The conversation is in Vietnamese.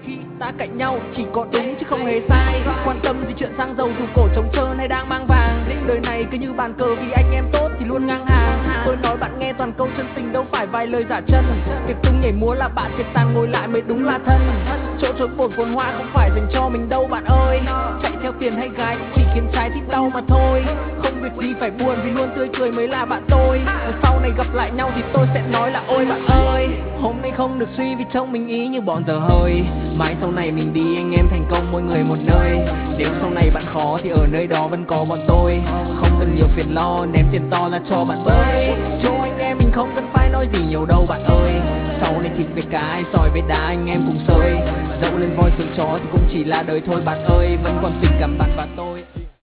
khi ta cạnh nhau chỉ có đúng chứ không hề sai. Quan tâm gì chuyện xăng dầu dù cổ trống trơn hay đang mang vàng. Đời này cứ như bàn cờ vì anh em tốt thì luôn ngang hàng. Tôi nói bạn nghe toàn câu chân tình đâu phải vài lời giả chân. Việc tung nhảy múa là bạn thiệt tàn ngồi lại mới đúng là thân. Chỗ trốn bổn phồn hoa không phải dành cho mình đâu bạn ơi. Chạy theo tiền hay gái chỉ khiến trái tim đau mà thôi. Không việc gì phải buồn vì luôn tươi cười mới là bạn tôi. Sau này gặp lại nhau thì tôi sẽ nói là ôi bạn ơi, hôm nay không được suy vì trông mình ý như bọn giờ hơi. Mai sau này mình đi anh em thành công mỗi người một nơi. Nếu sau này bạn khó thì ở nơi đó vẫn có bọn tôi. Không cần nhiều phiền lo, ném tiền to ra cho bạn bơi. Cho anh em mình không cần phải nói gì nhiều đâu bạn ơi. Sau này thịt với cá, sỏi với đá anh em cùng sơi. Dẫu lên voi xuống chó thì cũng chỉ là đời thôi bạn ơi. Vẫn còn tình cảm bạn và tôi.